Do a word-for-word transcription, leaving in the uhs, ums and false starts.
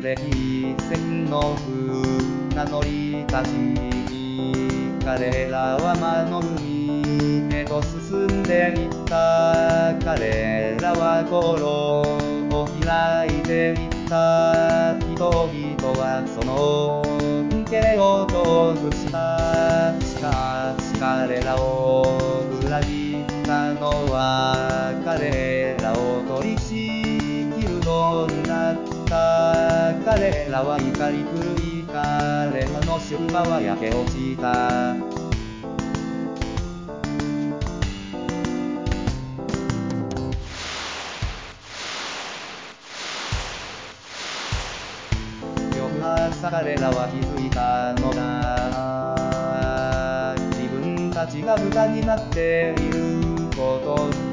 歴戦の船乗りたち、彼らは魔の海へと進んでいった。彼らは心を開いていった。人々はその恩恵を享受した。しかし彼らを裏切ったのは彼らを取り仕切るのだった。彼らは怒り狂い、彼らの出馬は焼け落ちた。翌朝彼らは気づいたのだ。自分たちが豚になっていること。